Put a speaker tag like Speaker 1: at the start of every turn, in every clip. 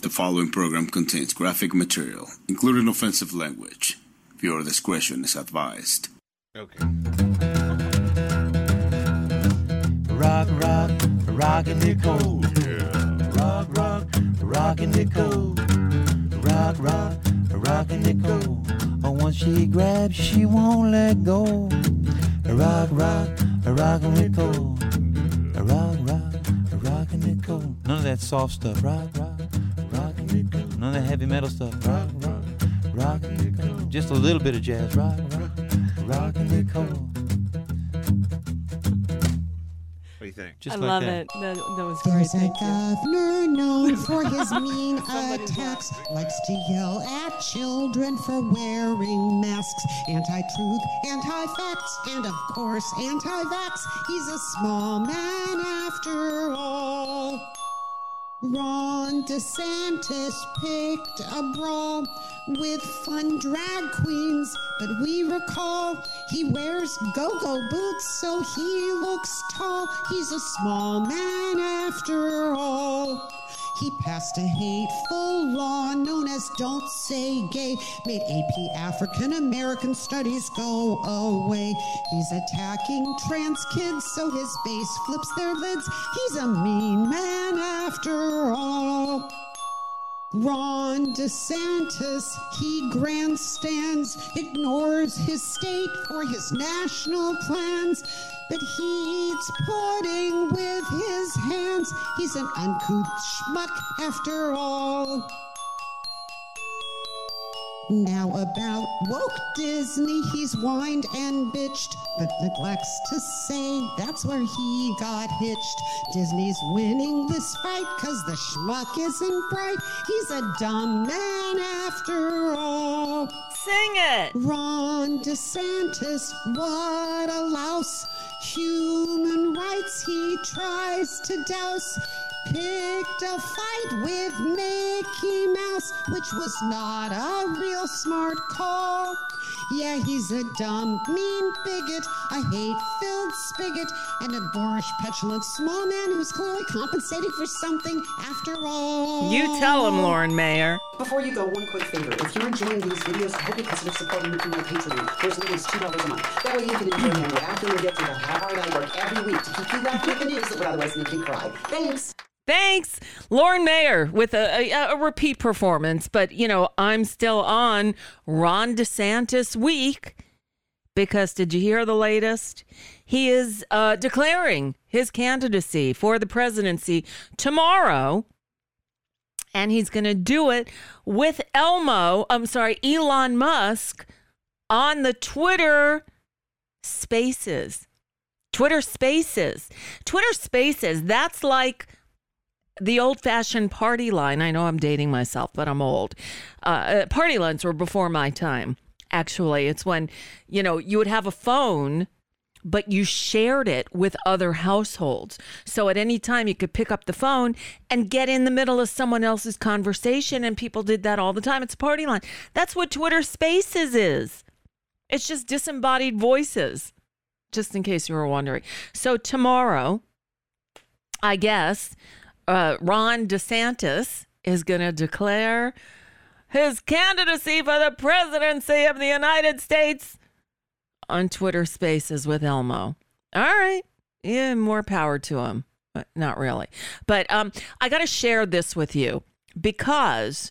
Speaker 1: The following program contains graphic material, including offensive language. Viewer discretion is advised.
Speaker 2: Okay.
Speaker 3: Rock, rock, rockin' Nicole.
Speaker 2: Yeah.
Speaker 3: Rock, rock, rockin' Nicole. Rock, rock, rockin' Nicole. Oh, once she grabs, she won't let go. Rock, rock, rockin' Nicole. Rock, rock, rockin' Nicole. None of that soft stuff. Rock, rock, rockin' Nicole. None of that heavy metal stuff. Rock, rock, rockin' Nicole. Just a little bit of jazz. Rock, rock, rockin' Nicole.
Speaker 2: What do you think?
Speaker 4: I
Speaker 3: Just
Speaker 4: love
Speaker 3: that.
Speaker 4: it. That was great.
Speaker 5: There's a
Speaker 4: Thank you.
Speaker 5: governor known for his mean attacks, likes to yell at children for wearing masks. Anti-truth, anti-facts, and of course anti-vax. He's a small man after all. Ron DeSantis picked a brawl with fun drag queens, but we recall he wears go-go boots, so he looks tall. He's a small man after all. He passed a hateful law known as Don't Say Gay, made AP African American Studies go away. He's attacking trans kids, so his base flips their lids. He's a mean man after all. Ron DeSantis, he grandstands, ignores his state for his national plans, but he eats pudding with his hands. He's an uncouth schmuck after all. Now about woke Disney, he's whined and bitched, but neglects to say that's where he got hitched. Disney's winning this fight cause the schmuck isn't bright. He's a dumb man after all.
Speaker 4: Sing it.
Speaker 5: Ron DeSantis, what a louse. Human rights he tries to douse. Picked a fight with Mickey Mouse, which was not a real smart call. Yeah, he's a dumb, mean bigot, a hate-filled spigot, and a boorish, petulant small man who's clearly compensating for something after all.
Speaker 4: You tell him, Lauren Mayer.
Speaker 6: Before you go, one quick favor. If you're enjoying these videos, I hope you consider supporting me through my Patreon. There's at least $2 a month. That way you can enjoy them without feeling guilty about how hard I work every week to keep you laughing at the news that would otherwise make you cry. Thanks.
Speaker 4: Thanks, Lauren Mayer, with a repeat performance. But, you know, I'm still on Ron DeSantis week because did you hear the latest? He is declaring his candidacy for the presidency tomorrow. And he's going to do it with Elon Musk on the Twitter Spaces. Twitter Spaces, that's like the old-fashioned party line. I know I'm dating myself, but I'm old. Party lines were before my time, actually. It's when, you know, you would have a phone, but you shared it with other households. So at any time, you could pick up the phone and get in the middle of someone else's conversation, and people did that all the time. It's a party line. That's what Twitter Spaces is. It's just disembodied voices, just in case you were wondering. So tomorrow, I guess, Ron DeSantis is going to declare his candidacy for the presidency of the United States on Twitter Spaces with Elmo. All right. Yeah, more power to him. But not really. But I got to share this with you because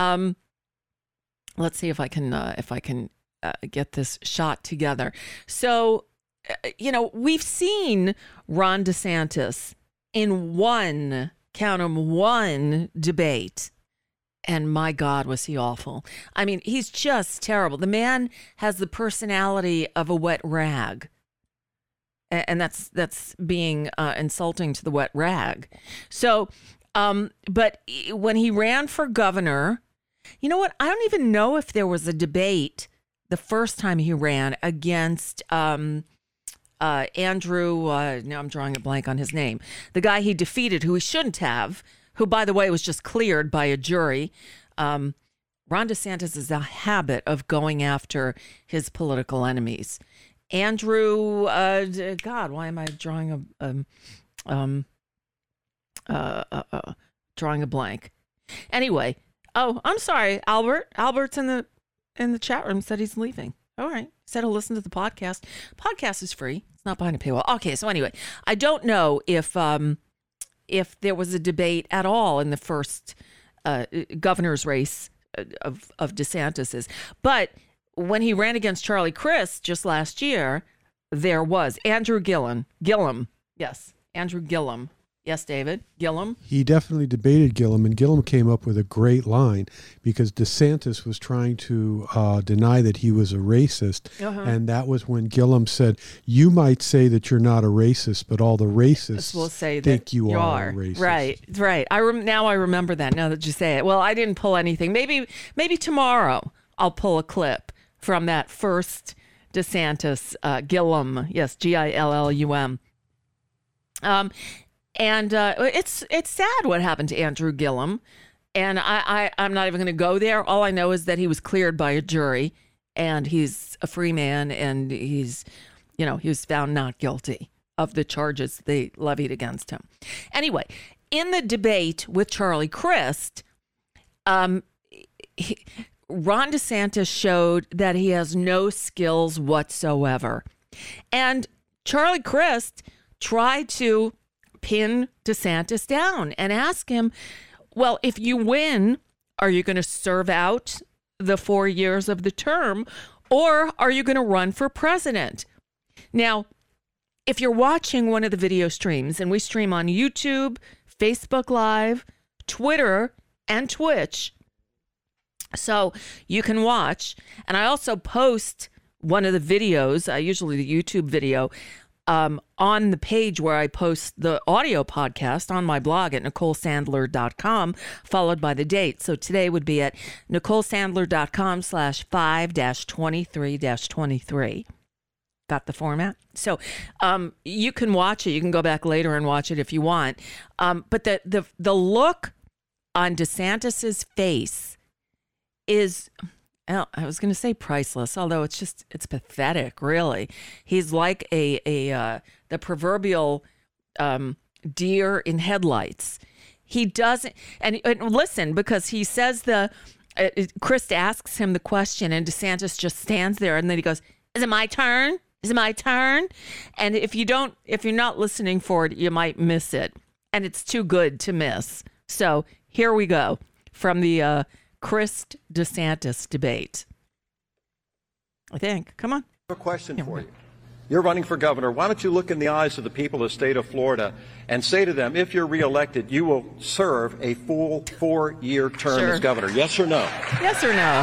Speaker 4: let's see if I can get this shot together. So, you know, we've seen Ron DeSantis in one debate. And my God, was he awful. I mean, he's just terrible. The man has the personality of a wet rag. And that's being insulting to the wet rag. So, but when he ran for governor, you know what? I don't even know if there was a debate the first time he ran against Andrew, now I'm drawing a blank on his name, the guy he defeated who he shouldn't have, who, by the way, was just cleared by a jury. Ron DeSantis has a habit of going after his political enemies. Andrew, God, why am I drawing drawing a blank? Anyway, oh, I'm sorry, Albert. Albert's in the chat room, said he's leaving. All right. Said he'll listen to the podcast. Podcast is free. It's not behind a paywall. Okay, so anyway, I don't know if there was a debate at all in the first governor's race of DeSantis's, but when he ran against Charlie Crist just last year, there was Andrew Gillum. Yes, Andrew Gillum. Yes, David. Gillum.
Speaker 7: He definitely debated Gillum, and Gillum came up with a great line because DeSantis was trying to deny that he was a racist. And that was when Gillum said, you might say that you're not a racist, but all the racists
Speaker 4: will say
Speaker 7: think
Speaker 4: that
Speaker 7: you are a racist.
Speaker 4: Right. Now I remember that, now that you say it. Well, I didn't pull anything. Maybe tomorrow I'll pull a clip from that first DeSantis, Gillum. Yes, Gillum. And it's sad what happened to Andrew Gillum. And I'm not even going to go there. All I know is that he was cleared by a jury and he's a free man, and he was found not guilty of the charges they levied against him. Anyway, in the debate with Charlie Crist, Ron DeSantis showed that he has no skills whatsoever. And Charlie Crist tried to pin DeSantis down and ask him, well, if you win, are you going to serve out the 4 years of the term, or are you going to run for president? Now, if you're watching one of the video streams, and we stream on YouTube, Facebook Live, Twitter, and Twitch, so you can watch. And I also post one of the videos, usually the YouTube video, on the page where I post the audio podcast on my blog at NicoleSandler.com, followed by the date. So today would be at NicoleSandler.com/5-23-23. Got the format? So you can watch it. You can go back later and watch it if you want. But the look on DeSantis's face is, I was going to say priceless, although it's pathetic, really. He's like the proverbial deer in headlights. He doesn't, and listen, because he says Crist asks him the question, and DeSantis just stands there, and then he goes, "Is it my turn? Is it my turn?" And if you're not listening for it, you might miss it, and it's too good to miss. So here we go from the Crist DeSantis debate. I think. Come on.
Speaker 8: I have a question for you. You're running for governor. Why don't you look in the eyes of the people of the state of Florida and say to them, if you're reelected, you will serve a full 4-year term as governor? Yes or no?
Speaker 4: Yes or no?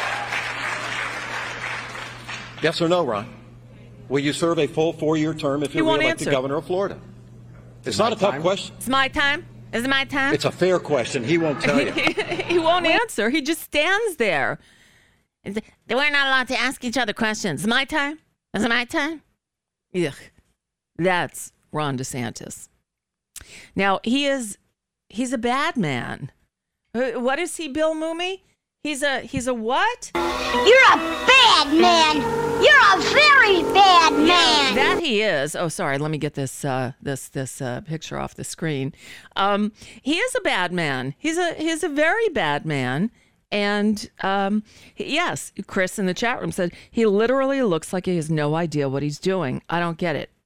Speaker 8: Yes or no, Ron? Will you serve a full 4-year term if you're reelected governor of Florida? It's not a tough question.
Speaker 4: It's my time. Is it my time?
Speaker 8: It's a fair question. He won't tell you.
Speaker 4: He won't answer. He just stands there. We're not allowed to ask each other questions. Is it my time? Is it my time? Ugh. That's Ron DeSantis. Now, he's a bad man. What is he, Bill Mooney? He's a what?
Speaker 9: You're a bad man. You're a very bad man.
Speaker 4: Yeah, that he is. Oh, sorry. Let me get this picture off the screen. He is a bad man. He's a very bad man. And yes, Chris in the chat room said he literally looks like he has no idea what he's doing. I don't get it.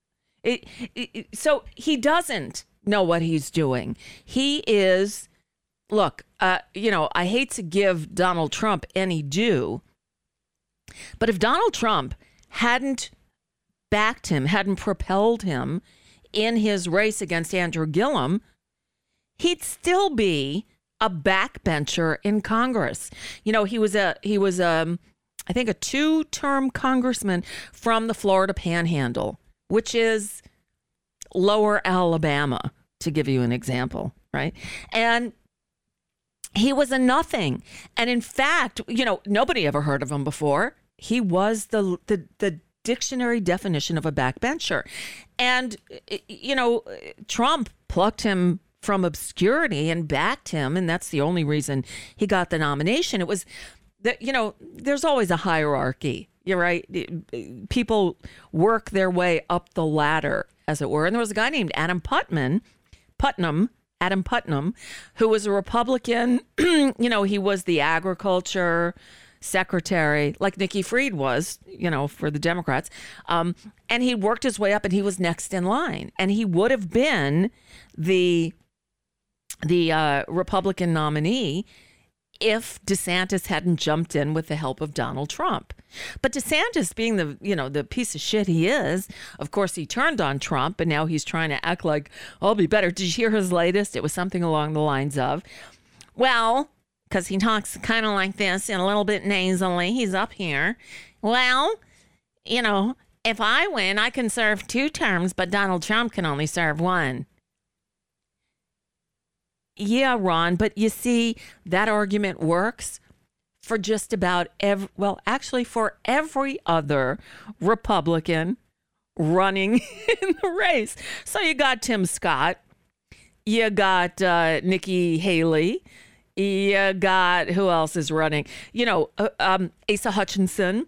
Speaker 4: So he doesn't know what he's doing. He is. Look, I hate to give Donald Trump any due, but if Donald Trump hadn't backed him, hadn't propelled him in his race against Andrew Gillum, he'd still be a backbencher in Congress. He was I think a 2-term congressman from the Florida Panhandle, which is lower Alabama, to give you an example, right? And he was a nothing. And in fact, nobody ever heard of him before. He was the dictionary definition of a backbencher. And, Trump plucked him from obscurity and backed him. And that's the only reason he got the nomination. It was that, there's always a hierarchy. You're right. People work their way up the ladder, as it were. And there was a guy named Adam Putnam, Adam Putnam, who was a Republican. He was the agriculture secretary, like Nikki Fried was, for the Democrats. And he worked his way up, and he was next in line. And he would have been the Republican nominee if DeSantis hadn't jumped in with the help of Donald Trump. But DeSantis, being the piece of shit he is, of course, he turned on Trump, and now he's trying to act like, I'll be better. Did you hear his latest? It was something along the lines of, well, because he talks kind of like this and a little bit nasally. He's up here. Well, if I win, I can serve 2 terms, but Donald Trump can only serve 1. Yeah, Ron, but you see, that argument works for just about for every other Republican running in the race. So you got Tim Scott, you got Nikki Haley, you got, who else is running? Asa Hutchinson,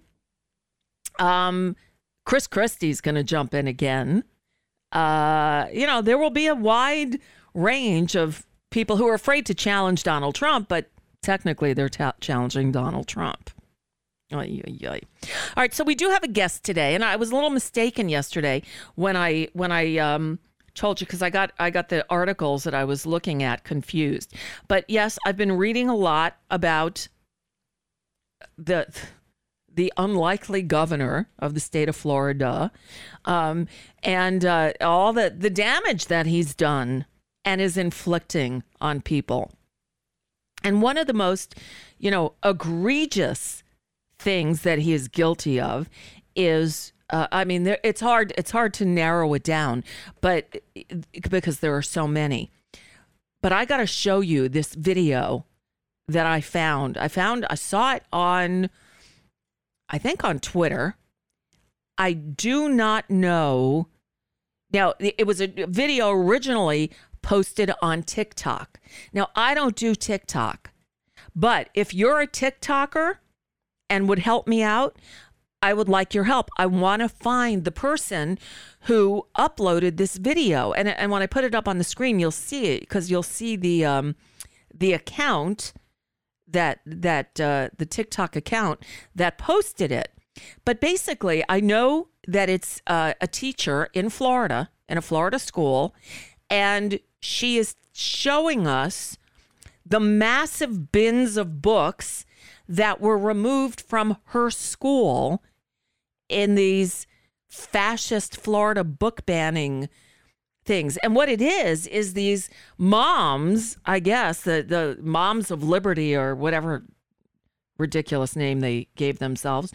Speaker 4: Chris Christie's going to jump in again. There will be a wide range of people who are afraid to challenge Donald Trump, but technically they're challenging Donald Trump. All right, so we do have a guest today, and I was a little mistaken yesterday when I told you, because I got the articles that I was looking at confused. But yes, I've been reading a lot about the unlikely governor of the state of Florida, and all the damage that he's done and is inflicting on people. And one of the most, egregious things that he is guilty of is, it's hard to narrow it down, but because there are so many. But I got to show you this video that I found. I saw it on, I think on Twitter. I do not know. Now, it was a video originally posted on TikTok. Now, I don't do TikTok, but if you're a TikToker and would help me out, I would like your help. I want to find the person who uploaded this video. And when I put it up on the screen, you'll see it, because you'll see the account the TikTok account that posted it. But basically, I know that it's a teacher in Florida, in a Florida school, and she is showing us the massive bins of books that were removed from her school in these fascist Florida book banning things. And what it is these moms, I guess, the Moms of Liberty or whatever ridiculous name they gave themselves,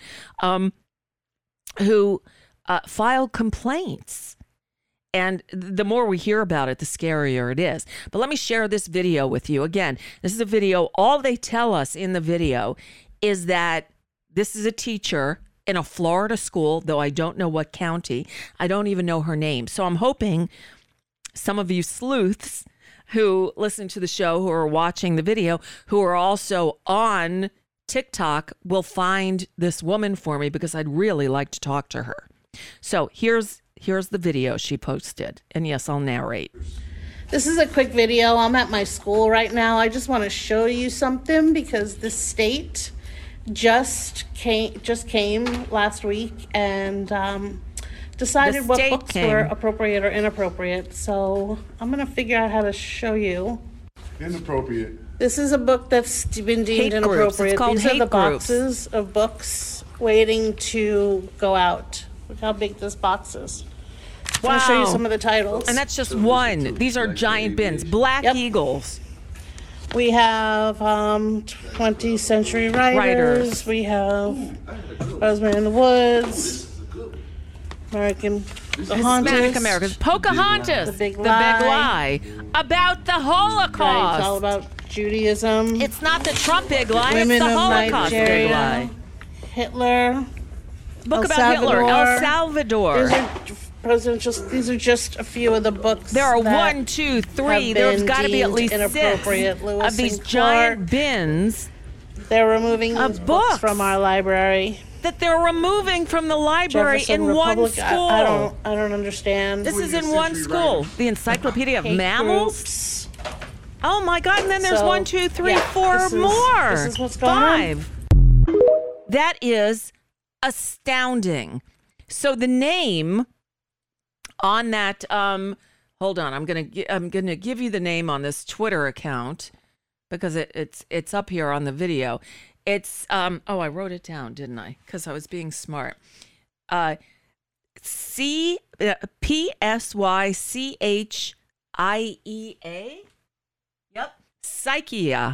Speaker 4: who filed complaints. And the more we hear about it, the scarier it is. But let me share this video with you. Again, this is a video. All they tell us in the video is that this is a teacher in a Florida school, though I don't know what county. I don't even know her name. So I'm hoping some of you sleuths who listen to the show, who are watching the video, who are also on TikTok, will find this woman for me, because I'd really like to talk to her. So here's the video she posted. And yes, I'll narrate.
Speaker 10: This is a quick video. I'm at my school right now. I just want to show you something, because the state just came last week and decided what books were appropriate or inappropriate. So I'm going to figure out how to show you.
Speaker 11: Inappropriate.
Speaker 10: This is a book that's been deemed inappropriate. These are the boxes of books waiting to go out. Look how big this box is.
Speaker 4: Wow.
Speaker 10: I'll show you some of the titles.
Speaker 4: And that's just one. These are giant bins. Black Eagles.
Speaker 10: We have 20th Century Writers. We have Rosemary in the Woods.
Speaker 4: Hispanic Americans. Pocahontas.
Speaker 10: The Big Lie.
Speaker 4: About the Holocaust.
Speaker 10: Right, it's all about Judaism.
Speaker 4: It's not the Trump Big Lie.
Speaker 10: Women
Speaker 4: it's the
Speaker 10: of
Speaker 4: Holocaust
Speaker 10: Nigeria,
Speaker 4: Big Lie.
Speaker 10: Hitler.
Speaker 4: Book about Hitler. El Salvador.
Speaker 10: These are just a few of the books.
Speaker 4: There are 1, 2, 3. There's got to be at least 6 of these giant bins.
Speaker 10: They're removing these books from our library.
Speaker 4: That they're removing from the library
Speaker 10: Jefferson
Speaker 4: in
Speaker 10: Republic,
Speaker 4: one school.
Speaker 10: I don't understand.
Speaker 4: This is in one school. The Encyclopedia of Mammals. Oh my God! And then there's
Speaker 10: So,
Speaker 4: 1, 2, 3,
Speaker 10: yeah,
Speaker 4: 4
Speaker 10: this is-
Speaker 4: more.
Speaker 10: this is what's going on.
Speaker 4: 5. That is astounding. So the name on that, hold on, I'm gonna give you the name on this Twitter account because it's up here on the video. It's I wrote it down, didn't I? Because I was being smart. PSYCHIEA. Yep, Psychia.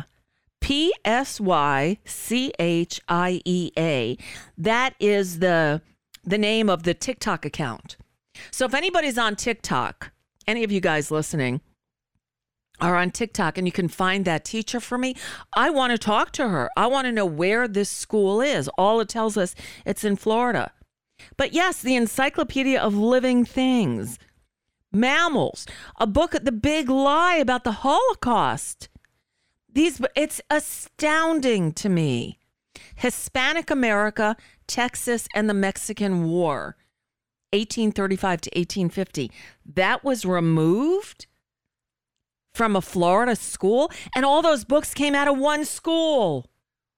Speaker 4: PSYCHIEA. That is the name of the TikTok account. So if anybody's on TikTok, any of you guys listening are on TikTok and you can find that teacher for me, I want to talk to her. I want to know where this school is. All it tells us, it's in Florida. But yes, the Encyclopedia of Living Things, Mammals, a book, The Big Lie about the Holocaust. It's astounding to me. Hispanic America, Texas, and the Mexican War, 1835 to 1850. That was removed from a Florida school, and all those books came out of one school.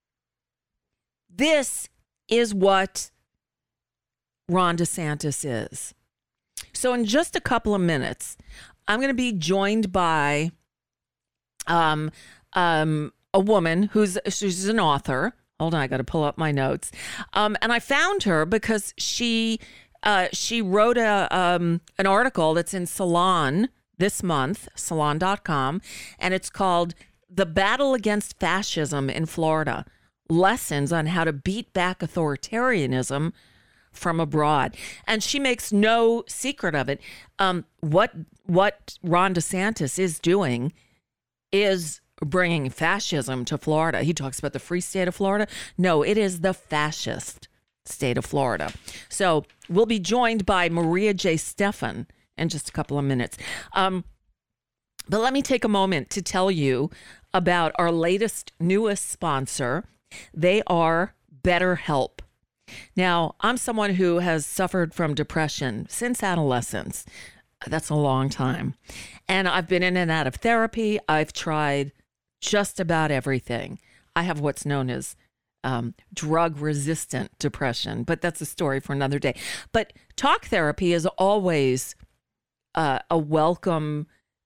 Speaker 4: This is what Ron DeSantis is. So in just a couple of minutes, I'm going to be joined by a woman she's an author. Hold on, I got to pull up my notes. And I found her because she wrote an article that's in Salon this month, salon.com, and it's called The Battle Against Fascism in Florida, Lessons on How to Beat Back Authoritarianism from Abroad. And she makes no secret of it. What Ron DeSantis is doing is bringing fascism to Florida. He talks about the free state of Florida. No, it is the fascist state of Florida. So we'll be joined by Maria J. Stephan in just a couple of minutes. But let me take a moment to tell you about our newest sponsor. They are BetterHelp. Now, I'm someone who has suffered from depression since adolescence. That's a long time. And I've been in and out of therapy. I've tried just about everything. I have what's known as drug-resistant depression, but that's a story for another day. But talk therapy is always a welcome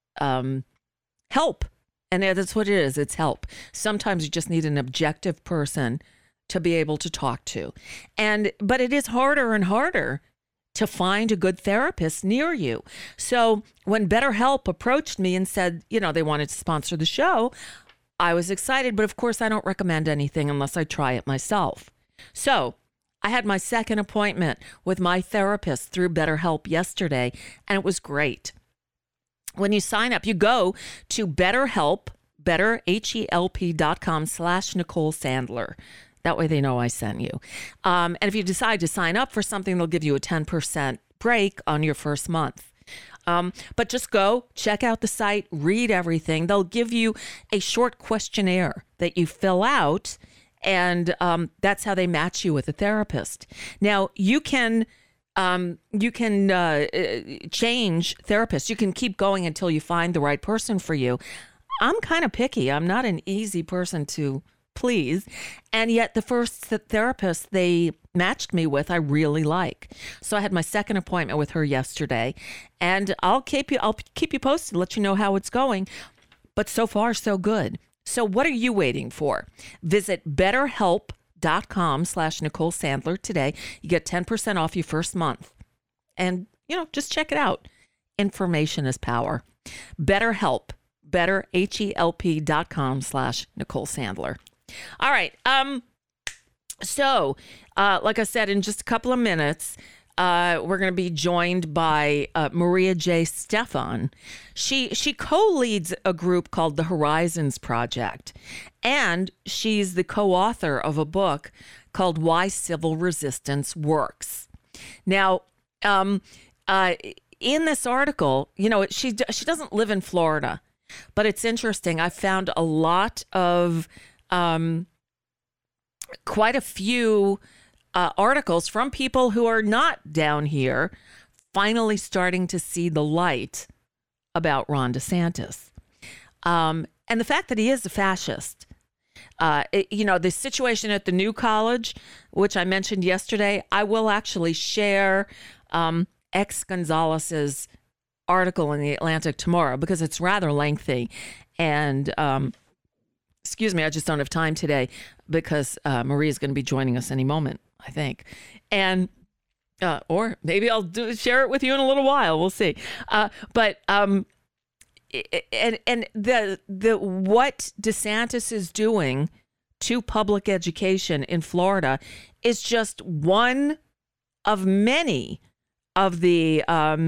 Speaker 4: help. And that's what it is. It's help. Sometimes you just need an objective person to be able to talk to. But it is harder and harder to find a good therapist near you. So when BetterHelp approached me and said, they wanted to sponsor the show, I was excited. But of course, I don't recommend anything unless I try it myself. So I had my second appointment with my therapist through BetterHelp yesterday, and it was great. When you sign up, you go to BetterHelp, BetterHelp.com/Nicole Sandler. That way they know I sent you. And if you decide to sign up for something, they'll give you a 10% break on your first month. But just go, check out the site, read everything. They'll give you a short questionnaire that you fill out, and that's how they match you with a therapist. Now, you can change therapists. You can keep going until you find the right person for you. I'm kind of picky. I'm not an easy person to please. And yet the first therapist they matched me with, I really like. So I had my second appointment with her yesterday, and I'll keep you posted, let you know how it's going. But so far, so good. So what are you waiting for? Visit BetterHelp.com/Nicole Sandler today. You get 10% off your first month. And, just check it out. Information is power. BetterHelp, BetterHelp.com/Nicole Sandler. All right. So, like I said, in just a couple of minutes, we're going to be joined by Maria J. Stephan. She co-leads a group called the Horizons Project, and she's the co-author of a book called Why Civil Resistance Works. Now, in this article, she doesn't live in Florida, but it's interesting. I found a lot of quite a few articles from people who are not down here finally starting to see the light about Ron DeSantis. And the fact that he is a fascist. The situation at the new college, which I mentioned yesterday, I will actually share X Gonzalez's article in the Atlantic tomorrow because it's rather lengthy. And excuse me, I just don't have time today because Maria is going to be joining us any moment, I think. And or maybe I'll share it with you in a little while. We'll see. But the what DeSantis is doing to public education in Florida is just one of many of the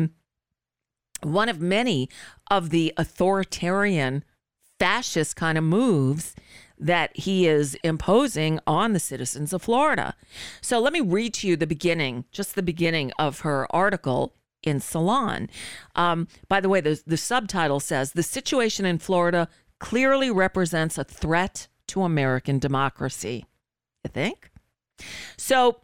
Speaker 4: authoritarian fascist kind of moves that he is imposing on the citizens of Florida. So let me read to you the beginning of her article in Salon. By the way, the subtitle says, "The situation in Florida clearly represents a threat to American democracy." You think? So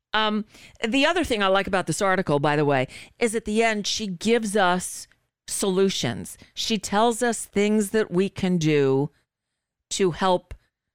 Speaker 4: the other thing I like about this article, by the way, is at the end, she gives us solutions. She tells us things that we can do to help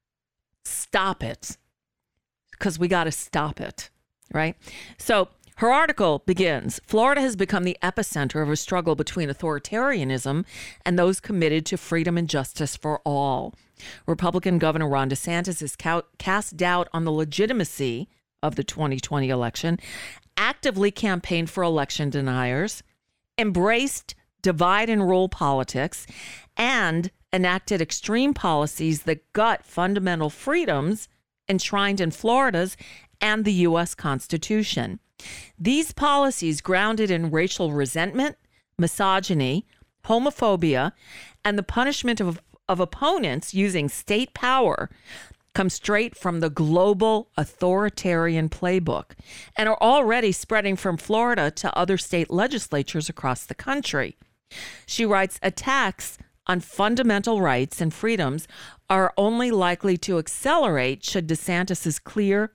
Speaker 4: stop it, because we got to stop it, right? So her article begins, "Florida has become the epicenter of a struggle between authoritarianism and those committed to freedom and justice for all. Republican Governor Ron DeSantis has cast doubt on the legitimacy of the 2020 election, actively campaigned for election deniers, embraced divide and rule politics, and enacted extreme policies that gut fundamental freedoms enshrined in Florida's and the U.S. Constitution. These policies, grounded in racial resentment, misogyny, homophobia, and the punishment of opponents using state power, come straight from the global authoritarian playbook and are already spreading from Florida to other state legislatures across the country." She writes, "Attacks on fundamental rights and freedoms are only likely to accelerate should DeSantis's clear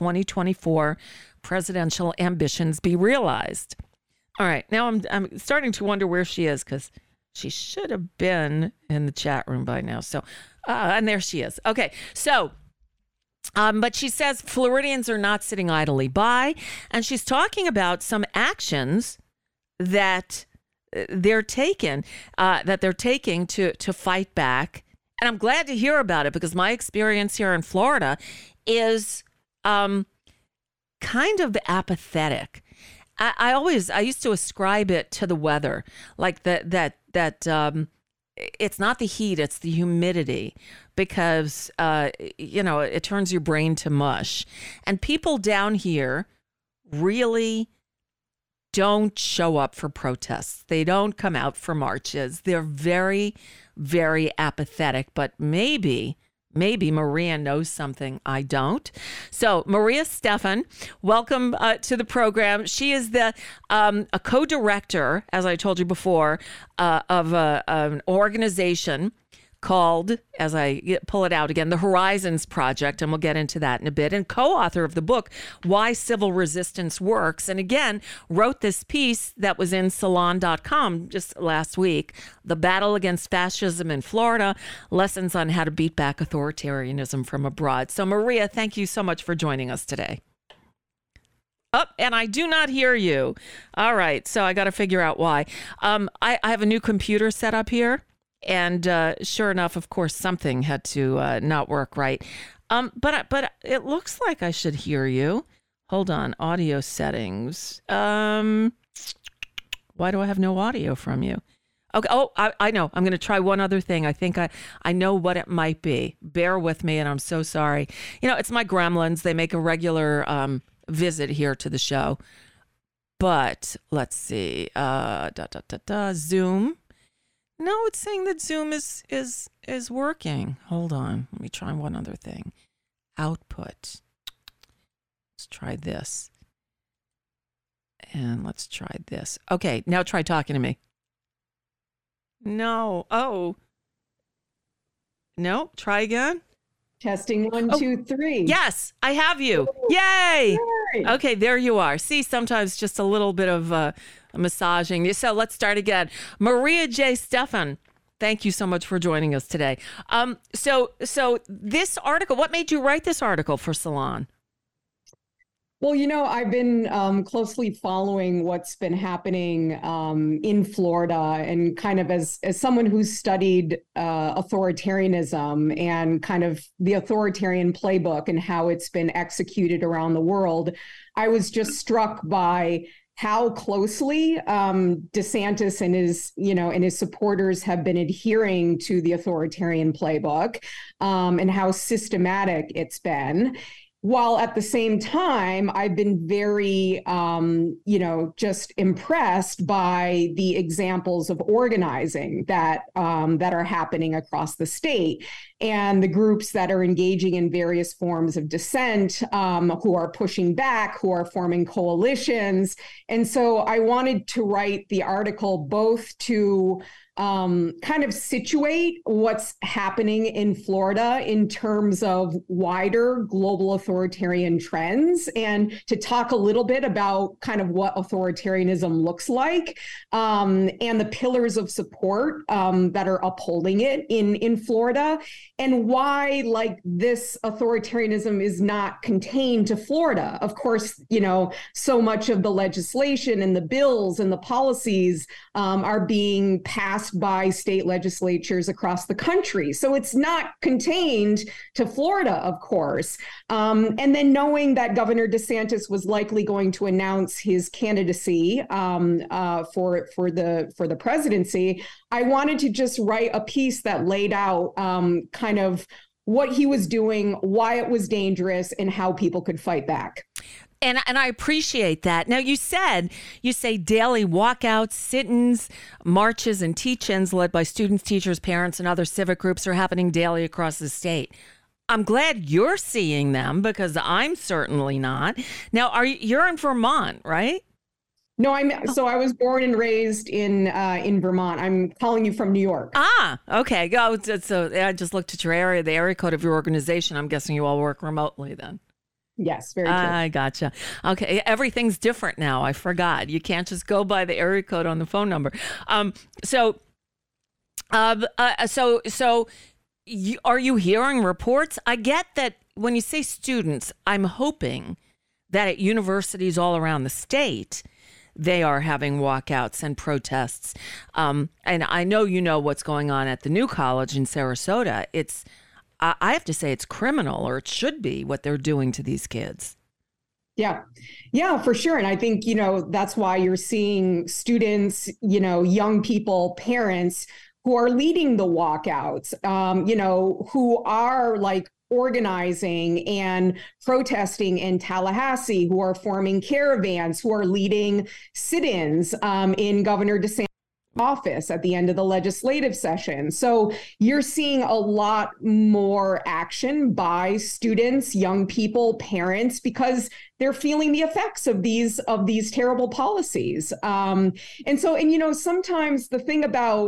Speaker 4: 2024 presidential ambitions be realized." All right, now I'm starting to wonder where she is, because she should have been in the chat room by now. So, and there she is. Okay, so, but she says Floridians are not sitting idly by, and she's talking about some actions that they're taking to fight back. And I'm glad to hear about it, because my experience here in Florida is kind of apathetic. I used to ascribe it to the weather, like that it's not the heat, it's the humidity, because it turns your brain to mush. And people down here really don't show up for protests. They don't come out for marches. They're very, very apathetic. But maybe Maria knows something I don't. So Maria Stephan, welcome to the program. She is a co-director, as I told you before, of an organization called, as I pull it out again, the Horizons Project, and we'll get into that in a bit, and co-author of the book, Why Civil Resistance Works, and again, wrote this piece that was in Salon.com just last week, The Battle Against Fascism in Florida, Lessons on How to Beat Back Authoritarianism from Abroad. So Maria, thank you so much for joining us today. Oh, and I do not hear you. All right, so I got to figure out why. I have a new computer set up here. And sure enough, of course, something had to not work right. But it looks like I should hear you. Hold on. Audio settings. Why do I have no audio from you? Okay. Oh, I know. I'm going to try one other thing. I think I know what it might be. Bear with me, and I'm so sorry. It's my gremlins. They make a regular visit here to the show. But let's see. Zoom. No, it's saying that Zoom is working. Hold on. Let me try one other thing. Output. Let's try this. And let's try this. Okay, now try talking to me. No. Oh. No, try again.
Speaker 12: Testing 1, 2, 3.
Speaker 4: Yes, I have you. Yay! Okay, there you are. See, sometimes just a little bit of massaging. So let's start again. Maria J. Stephan, Thank you so much for joining us today. So this article, what made you write this article for Salon?
Speaker 12: Well, I've been closely following what's been happening in Florida, and kind of as someone who's studied authoritarianism and kind of the authoritarian playbook and how it's been executed around the world, I was just struck by how closely DeSantis and his supporters have been adhering to the authoritarian playbook, and how systematic it's been. While at the same time, I've been very, just impressed by the examples of organizing that are happening across the state, and the groups that are engaging in various forms of dissent, who are pushing back, who are forming coalitions. And so I wanted to write the article both to kind of situate what's happening in Florida in terms of wider global authoritarian trends, and to talk a little bit about kind of what authoritarianism looks like, and the pillars of support that are upholding it in Florida, and why this authoritarianism is not contained to Florida. Of course, so much of the legislation and the bills and the policies are being passed by state legislatures across the country. So it's not contained to Florida, of course. And then knowing that Governor DeSantis was likely going to announce his candidacy for the presidency, I wanted to just write a piece that laid out kind of what he was doing, why it was dangerous, and how people could fight back.
Speaker 4: And I appreciate that. Now, you say daily walkouts, sit-ins, marches, and teach-ins led by students, teachers, parents, and other civic groups are happening daily across the state. I'm glad you're seeing them, because I'm certainly not. Now, you're in Vermont, right?
Speaker 12: No, I was born and raised in Vermont. I'm calling you from New York.
Speaker 4: Ah, okay. So I just looked at your area, the area code of your organization. I'm guessing you all work remotely then.
Speaker 12: Yes, very true.
Speaker 4: I gotcha. Okay, everything's different now. I forgot. You can't just go by the area code on the phone number. So are you hearing reports? I get that when you say students, I'm hoping that at universities all around the state, they are having walkouts and protests. And I know you know what's going on at the new college in Sarasota. I have to say it's criminal, or it should be, what they're doing to these kids.
Speaker 12: Yeah, for sure. And I think, that's why you're seeing students, young people, parents who are leading the walkouts, who are organizing and protesting in Tallahassee, who are forming caravans, who are leading sit-ins in Governor DeSantis' office at the end of the legislative session. So you're seeing a lot more action by students, young people, parents, because they're feeling the effects of these terrible policies. And sometimes the thing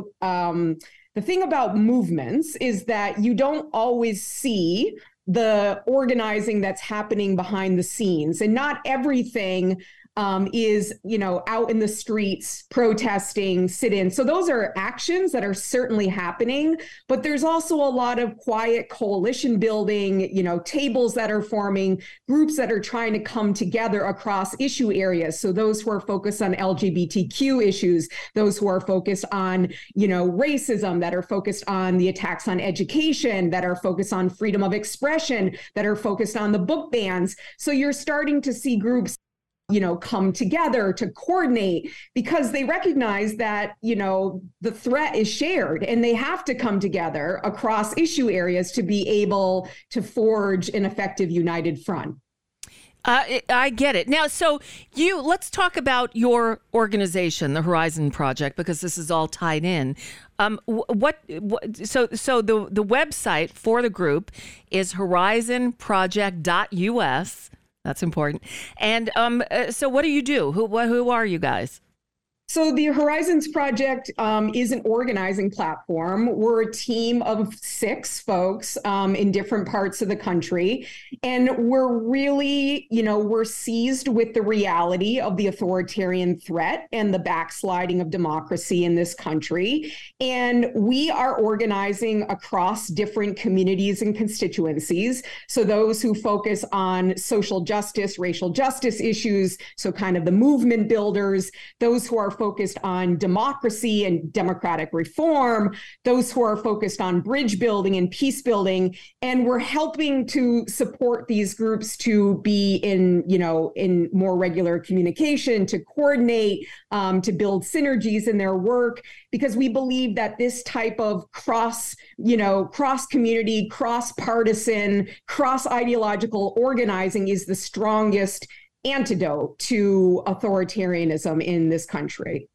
Speaker 12: about movements is that you don't always see the organizing that's happening behind the scenes, and not everything is, out in the streets protesting, sit-in. So those are actions that are certainly happening, but there's also a lot of quiet coalition building, tables that are forming, groups that are trying to come together across issue areas. So those who are focused on LGBTQ issues, those who are focused on, racism, that are focused on the attacks on education, that are focused on freedom of expression, that are focused on the book bans. So you're starting to see groups come together to coordinate, because they recognize that, the threat is shared, and they have to come together across issue areas to be able to forge an effective united front.
Speaker 4: I get it. Now, so let's talk about your organization, the Horizon Project, because this is all tied in. So the website for the group is horizonproject.us. That's important. And so what do you do? Who are you guys?
Speaker 12: So the Horizons Project is an organizing platform. We're a team of 6 folks in different parts of the country. And we're really, we're seized with the reality of the authoritarian threat and the backsliding of democracy in this country. And we are organizing across different communities and constituencies. So those who focus on social justice, racial justice issues, so kind of the movement builders, those who are focused on democracy and democratic reform, those who are focused on bridge building and peace building. And we're helping to support these groups to be in more regular communication, to coordinate, to build synergies in their work, because we believe that this type of cross-community, cross-partisan, cross-ideological organizing is the strongest antidote to authoritarianism in this country.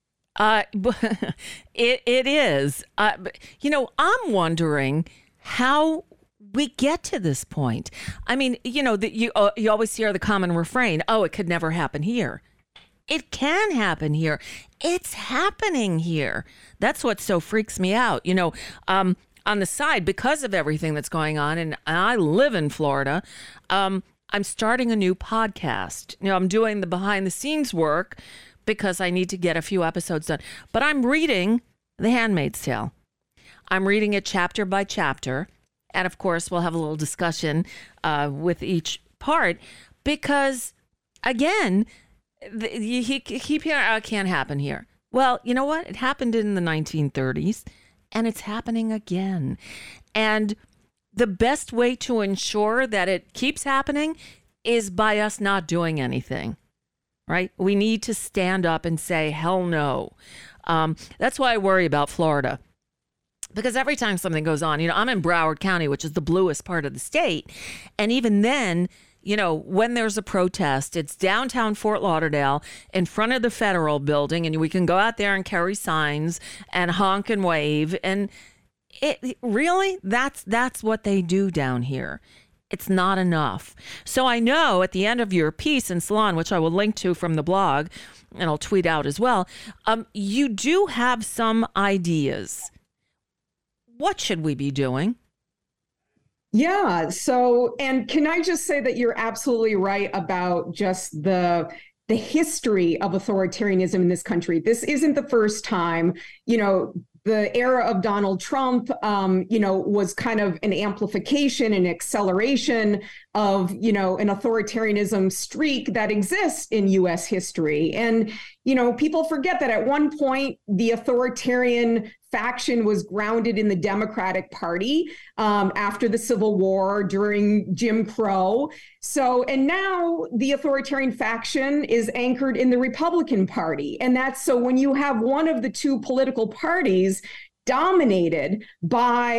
Speaker 4: It is. I'm wondering how we get to this point. I mean, you always hear the common refrain, oh, it could never happen here. It can happen here. It's happening here. That's what so freaks me out. On the side, because of everything that's going on, and I live in Florida, I'm starting a new podcast. I'm doing the behind the scenes work because I need to get a few episodes done. But I'm reading The Handmaid's Tale. I'm reading it chapter by chapter. And of course, we'll have a little discussion with each part because, again, you keep hearing, it can't happen here. Well, you know what? It happened in the 1930s and it's happening again. And the best way to ensure that it keeps happening is by us not doing anything, right? We need to stand up and say, hell no. That's why I worry about Florida. Because every time something goes on, I'm in Broward County, which is the bluest part of the state. And even then, when there's a protest, it's downtown Fort Lauderdale in front of the federal building. And we can go out there and carry signs and honk and wave. And it really, that's what they do down here. It's not enough. So I know at the end of your piece in Salon, which I will link to from the blog, and I'll tweet out as well, you do have some ideas. What should we be doing?
Speaker 12: Yeah. So, and can I just say that you're absolutely right about just the history of authoritarianism in this country. This isn't the first time, the era of Donald Trump, was kind of an amplification and acceleration of, an authoritarianism streak that exists in U.S. history. And, people forget that at one point, the authoritarian faction was grounded in the Democratic Party after the Civil War, during Jim Crow. So, and now the authoritarian faction is anchored in the Republican Party. And that's so when you have one of the two political parties dominated by,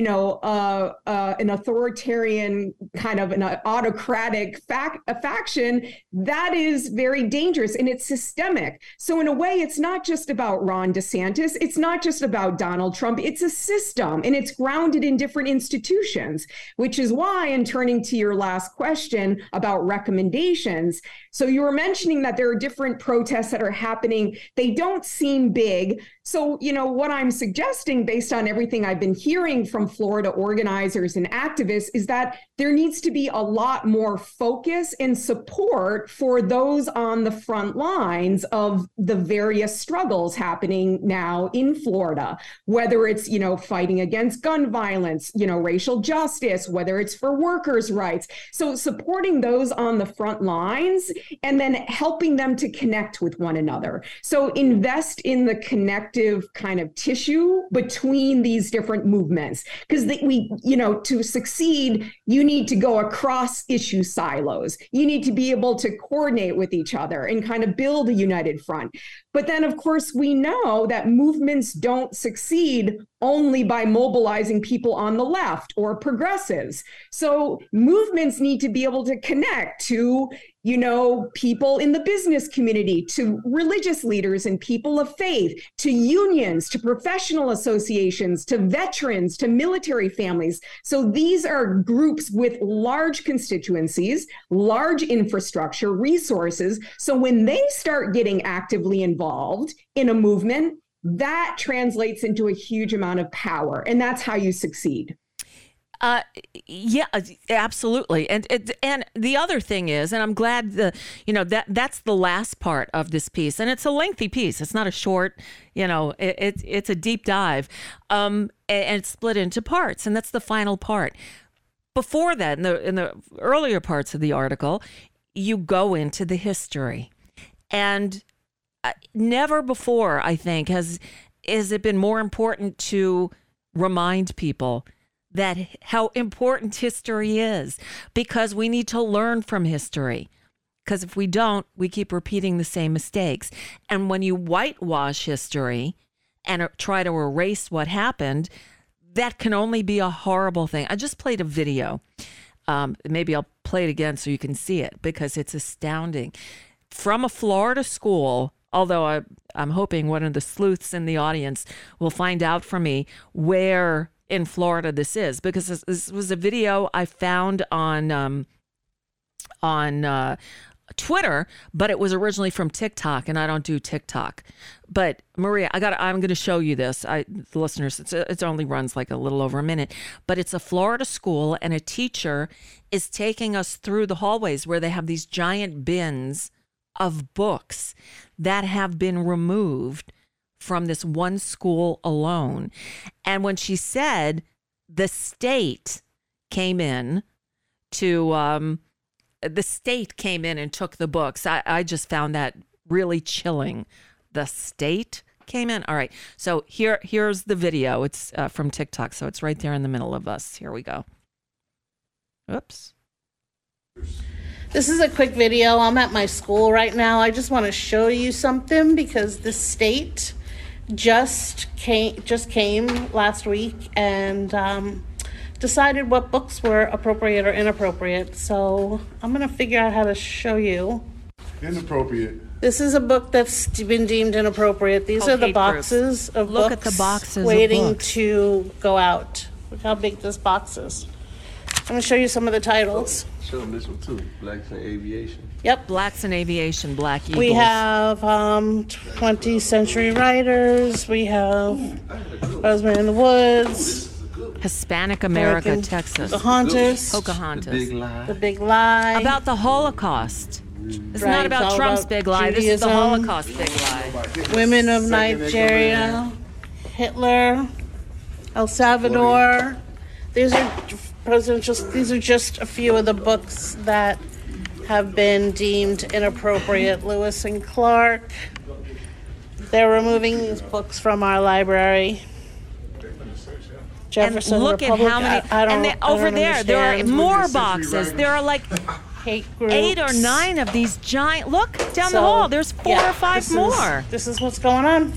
Speaker 12: an authoritarian kind of an autocratic faction, that is very dangerous and it's systemic. So in a way, it's not just about Ron DeSantis. It's not just about Donald Trump. It's a system and it's grounded in different institutions, which is why, in turning to your last question about recommendations, so you were mentioning that there are different protests that are happening. They don't seem big. So, what I'm suggesting based on everything I've been hearing from Florida organizers and activists is that there needs to be a lot more focus and support for those on the front lines of the various struggles happening now in Florida, whether it's, fighting against gun violence, racial justice, whether it's for workers' rights. So supporting those on the front lines and then helping them to connect with one another. So invest in the connective kind of tissue between these different movements, because to succeed, you need to go across issue silos. You need to be able to coordinate with each other and kind of build a united front. But then, of course, we know that movements don't succeed only by mobilizing people on the left or progressives. So movements need to be able to connect to, people in the business community, to religious leaders and people of faith, to unions, to professional associations, to veterans, to military families. So these are groups with large constituencies, large infrastructure, resources. So when they start getting actively involved involved in a movement, that translates into a huge amount of power. And that's how you succeed.
Speaker 4: Yeah, absolutely. And the other thing is, and I'm glad that's the last part of this piece, and it's a lengthy piece. It's not a short, it's a deep dive, and it's split into parts, and that's the final part. Before that, in the earlier parts of the article, you go into the history, and never before, I think, has it been more important to remind people that how important history is, because we need to learn from history. Because if we don't, we keep repeating the same mistakes. And when you whitewash history and try to erase what happened, that can only be a horrible thing. I just played a video. Maybe I'll play it again so you can see it, because it's astounding. From a Florida school, although I'm hoping one of the sleuths in the audience will find out for me where in Florida this is, because this was a video I found on Twitter, but it was originally from TikTok, and I don't do TikTok. But Maria, I'm going to show you this. The listeners, it only runs like a little over a minute, but it's a Florida school, and a teacher is taking us through the hallways where they have these giant bins of books that have been removed from this one school alone. And when she said the state came in and took the books, I just found that really chilling. The state came in. All right. So here's the video. It's from TikTok. So it's right there in the middle of us. Here we go. Oops.
Speaker 10: This is a quick video. I'm at my school right now. I just want to show you something, because the state just came last week and decided what books were appropriate or inappropriate. So I'm going to figure out how to show you.
Speaker 11: Inappropriate.
Speaker 10: This is a book that's been deemed inappropriate. These are the boxes of
Speaker 4: Look
Speaker 10: books
Speaker 4: at the boxes
Speaker 10: waiting
Speaker 4: of books.
Speaker 10: to go out. Look how big this box is. I'm going to show you some of the titles.
Speaker 13: Show them this one too. Blacks in Aviation.
Speaker 10: Yep.
Speaker 4: Blacks in Aviation, Black Eagles.
Speaker 10: We have 20th Century Writers. We have Rosemary in the Woods.
Speaker 4: Hispanic America, Texas.
Speaker 10: Pocahontas.
Speaker 4: The
Speaker 10: Big Lie.
Speaker 4: About the Holocaust. It's
Speaker 10: Right,
Speaker 4: not
Speaker 10: it's
Speaker 4: about
Speaker 10: all
Speaker 4: Trump's
Speaker 10: about
Speaker 4: big lie. This is the
Speaker 10: Judaism.
Speaker 4: Holocaust big lie.
Speaker 10: Women of Nigeria. Hitler. El Salvador. These are just a few of the books that have been deemed inappropriate. Lewis and Clark. They're removing these books from our library. Jefferson
Speaker 4: And look
Speaker 10: Republic.
Speaker 4: at how many. Over there, there are more boxes. There are like
Speaker 10: hate groups.
Speaker 4: 8 or 9 of these giant. Look down the hall. There's 4 or 5 more.
Speaker 10: This is what's going on.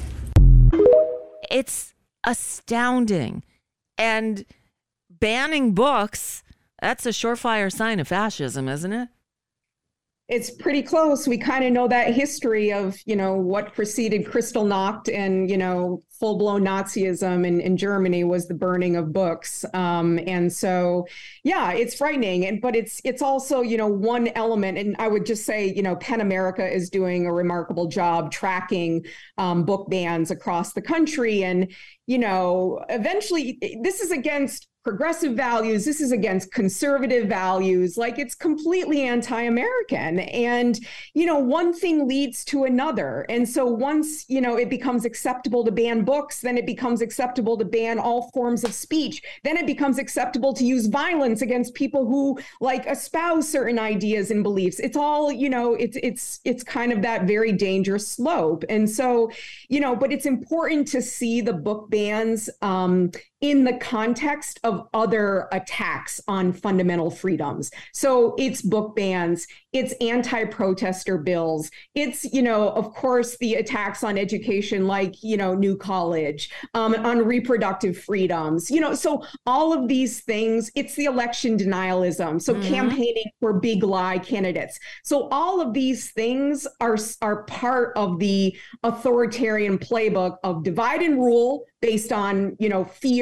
Speaker 4: It's astounding. And banning books, that's a surefire sign of fascism, isn't it?
Speaker 12: It's pretty close. We kind of know that history of, what preceded Kristallnacht and, full-blown Nazism in Germany was the burning of books. And so, yeah, it's frightening. But it's also, one element. And I would just say, PEN America is doing a remarkable job tracking book bans across the country. And, eventually this is against progressive values. This is against conservative values. Like, it's completely anti-American. And, one thing leads to another. And so once, it becomes acceptable to ban books, then it becomes acceptable to ban all forms of speech. Then it becomes acceptable to use violence against people who espouse certain ideas and beliefs. It's all, it's kind of that very dangerous slope. And so, but it's important to see the book bans in the context of other attacks on fundamental freedoms. So it's book bans, it's anti-protester bills, it's, of course, the attacks on education like, New College, on reproductive freedoms, so all of these things, it's the election denialism. So campaigning for big lie candidates. So all of these things are part of the authoritarian playbook of divide and rule based on, fear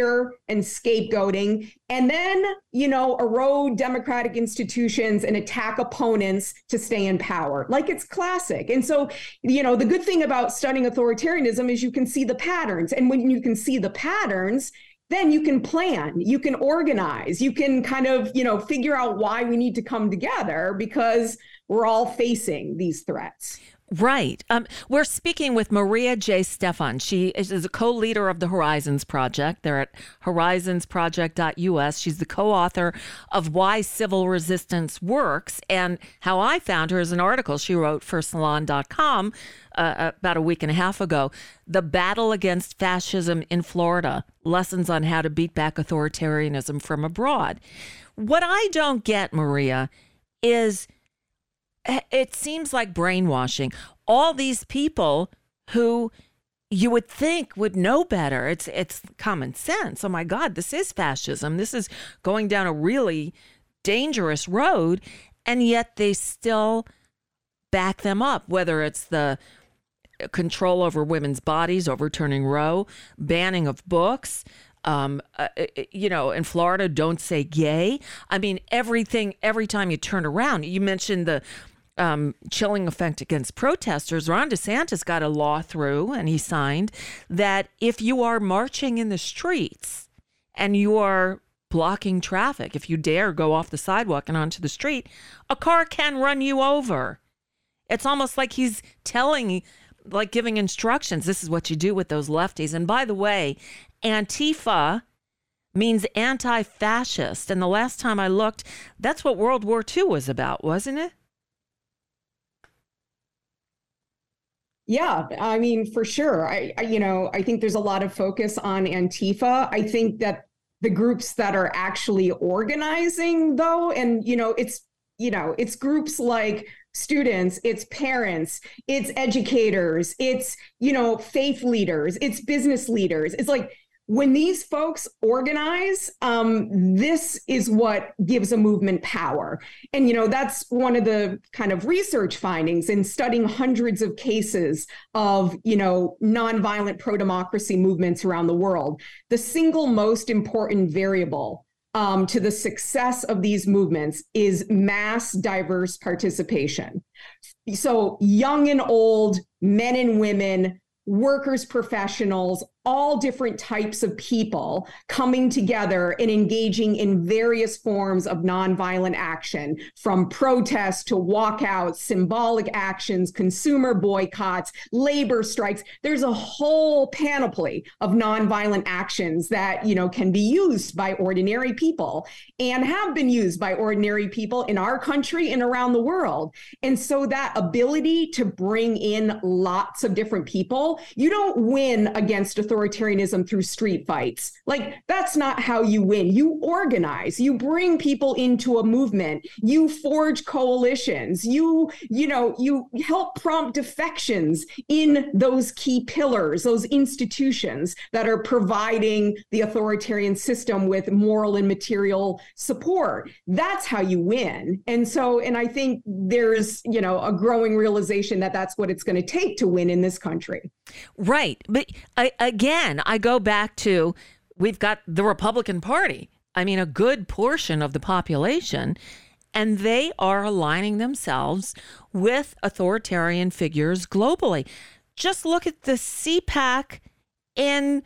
Speaker 12: fear and scapegoating, and then, erode democratic institutions and attack opponents to stay in power. Like, it's classic. And so, the good thing about studying authoritarianism is you can see the patterns. And when you can see the patterns, then you can plan, you can organize, you can kind of, figure out why we need to come together because we're all facing these threats.
Speaker 4: Right. We're speaking with Maria J. Stephan. She is a co-leader of the Horizons Project. They're at horizonsproject.us. She's the co-author of Why Civil Resistance Works. And how I found her is an article she wrote for Salon.com about a week and a half ago. The Battle Against Fascism in Florida, Lessons on How to Beat Back Authoritarianism from Abroad. What I don't get, Maria, is it seems like brainwashing. All these people who you would think would know better. It's common sense. Oh my God, this is fascism. This is going down a really dangerous road. And yet they still back them up, whether it's the control over women's bodies, overturning Roe, banning of books, in Florida, don't say gay. I mean, every time you turn around, you mentioned the chilling effect against protesters. Ron DeSantis got a law through, and he signed, that if you are marching in the streets and you are blocking traffic, if you dare go off the sidewalk and onto the street, a car can run you over. It's almost like he's giving instructions. This is what you do with those lefties. And by the way, Antifa means anti-fascist. And the last time I looked, that's what World War II was about, wasn't it?
Speaker 12: Yeah, I mean, for sure. I think there's a lot of focus on Antifa. I think that the groups that are actually organizing, though, and, it's groups like students, it's parents, it's educators, it's, faith leaders, it's business leaders. It's like, when these folks organize, this is what gives a movement power. And, that's one of the kind of research findings in studying hundreds of cases of, nonviolent pro-democracy movements around the world. The single most important variable to the success of these movements is mass diverse participation. So young and old, men and women, workers, professionals, all different types of people coming together and engaging in various forms of nonviolent action, from protests to walkouts, symbolic actions, consumer boycotts, labor strikes. There's a whole panoply of nonviolent actions that, can be used by ordinary people and have been used by ordinary people in our country and around the world. And so that ability to bring in lots of different people, you don't win against authoritarianism through street fights. Like, that's not how you win. You organize, you bring people into a movement, you forge coalitions, you help prompt defections in those key pillars, those institutions that are providing the authoritarian system with moral and material support. That's how you win. And I think there's, a growing realization that that's what it's going to take to win in this country.
Speaker 4: Right. But I go back to, we've got the Republican Party. I mean, a good portion of the population, and they are aligning themselves with authoritarian figures globally. Just look at the CPAC in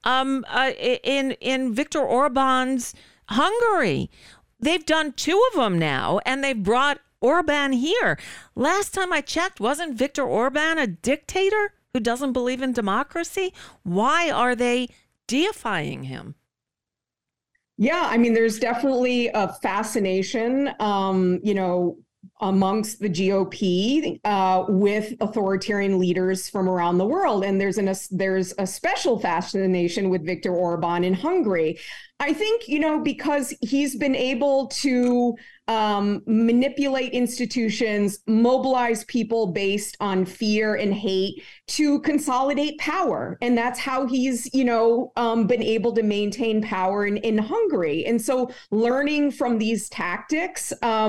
Speaker 4: Viktor Orban's Hungary. They've done 2 of them now, and they've brought Orban here. Last time I checked, wasn't Viktor Orban a dictator who doesn't believe in democracy? Why are they deifying him?
Speaker 12: Yeah, I mean, there's definitely a fascination, amongst the GOP with authoritarian leaders from around the world. And there's a special fascination with Viktor Orban in Hungary. I think, because he's been able to manipulate institutions, mobilize people based on fear and hate to consolidate power. And that's how he's, been able to maintain power in Hungary. And so learning from these tactics,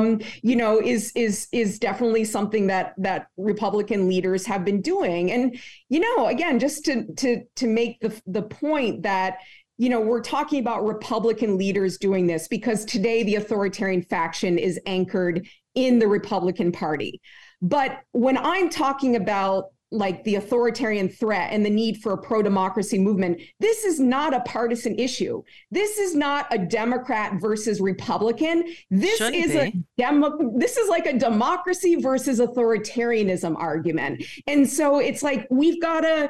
Speaker 12: is definitely something that Republican leaders have been doing. And, again, just to make the point that we're talking about Republican leaders doing this because today the authoritarian faction is anchored in the Republican Party. But when I'm talking about like the authoritarian threat and the need for a pro-democracy movement, this is not a partisan issue. This is not a Democrat versus Republican. This is like a democracy versus authoritarianism argument. And so it's like we've got to,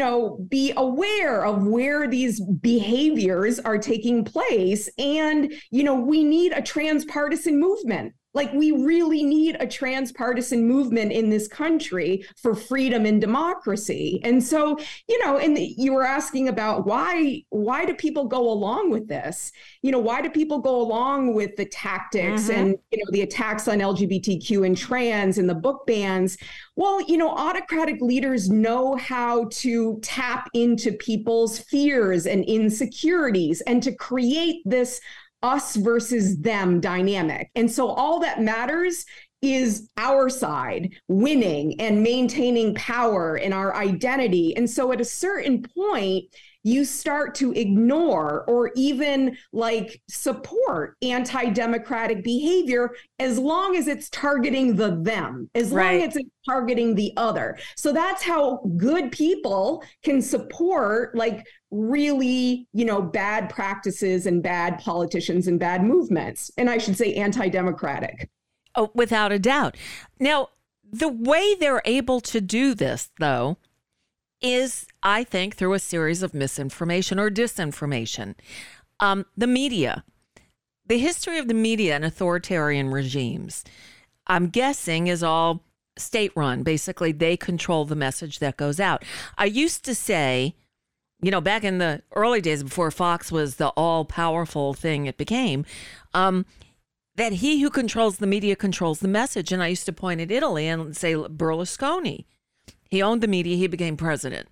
Speaker 12: be aware of where these behaviors are taking place. And, we need a transpartisan movement. Like, we really need a transpartisan movement in this country for freedom and democracy. And so, and you were asking about why do people go along with this? Why do people go along with the tactics and, the attacks on LGBTQ and trans and the book bans? Well, autocratic leaders know how to tap into people's fears and insecurities and to create this us versus them dynamic. And so all that matters is our side winning and maintaining power in our identity. And so at a certain point, you start to ignore or even like support anti-democratic behavior as long as it's targeting the them, as long as it's targeting the other. So that's how good people can support like really, bad practices and bad politicians and bad movements. And I should say anti-democratic.
Speaker 4: Oh, without a doubt. Now, the way they're able to do this, though, is, I think, through a series of misinformation or disinformation. The media, the history of the media and authoritarian regimes, I'm guessing is all state-run. Basically, they control the message that goes out. I used to say, back in the early days before Fox was the all-powerful thing it became, that he who controls the media controls the message. And I used to point at Italy and say Berlusconi. He owned the media. He became president.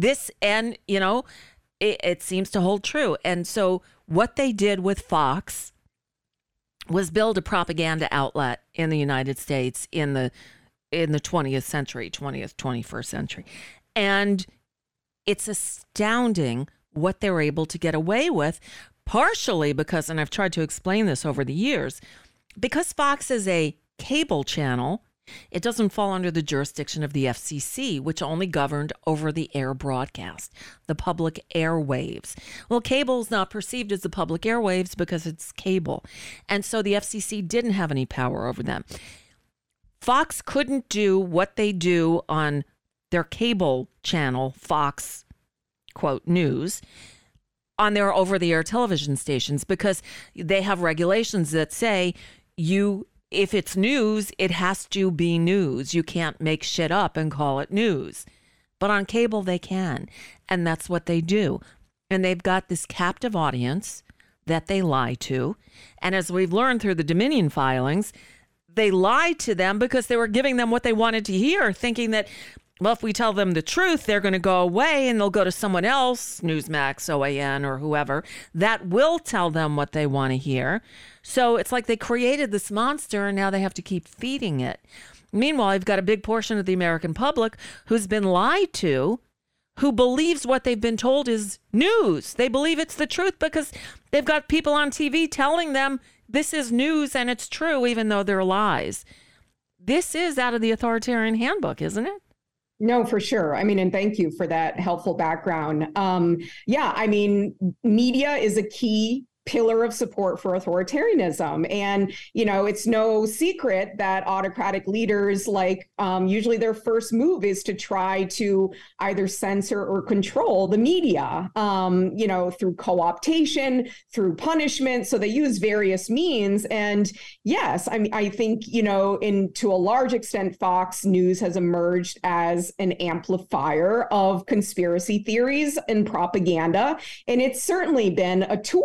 Speaker 4: It seems to hold true. And so what they did with Fox was build a propaganda outlet in the United States in the 20th century, 21st century. And it's astounding what they were able to get away with, partially because, and I've tried to explain this over the years, because Fox is a cable channel, it doesn't fall under the jurisdiction of the FCC, which only governed over-the-air broadcast, the public airwaves. Well, cable is not perceived as the public airwaves because it's cable. And so the FCC didn't have any power over them. Fox couldn't do what they do on their cable channel, Fox, quote, News, on their over-the-air television stations because they have regulations that say if it's news, it has to be news. You can't make shit up and call it news. But on cable, they can. And that's what they do. And they've got this captive audience that they lie to. And as we've learned through the Dominion filings, they lied to them because they were giving them what they wanted to hear, thinking that, well, if we tell them the truth, they're going to go away and they'll go to someone else, Newsmax, OAN, or whoever, that will tell them what they want to hear. So it's like they created this monster and now they have to keep feeding it. Meanwhile, you've got a big portion of the American public who's been lied to, who believes what they've been told is news. They believe it's the truth because they've got people on TV telling them this is news and it's true, even though they're lies. This is out of the authoritarian handbook, isn't it?
Speaker 12: No, for sure. I mean, and thank you for that helpful background. Media is a key pillar of support for authoritarianism. And, it's no secret that autocratic leaders, usually their first move is to try to either censor or control the media, through co-optation, through punishment. So they use various means. And yes, I think, to a large extent, Fox News has emerged as an amplifier of conspiracy theories and propaganda. And it's certainly been a tool